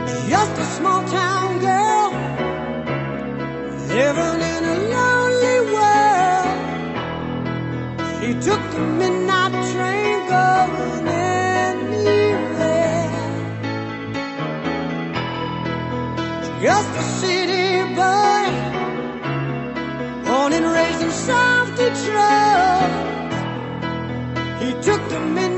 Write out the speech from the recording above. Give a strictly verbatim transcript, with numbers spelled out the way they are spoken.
just a small town girl living in a lonely world. She took the midnight train going anywhere. Just a city boy, born and raised in South Detroit. He took the midnight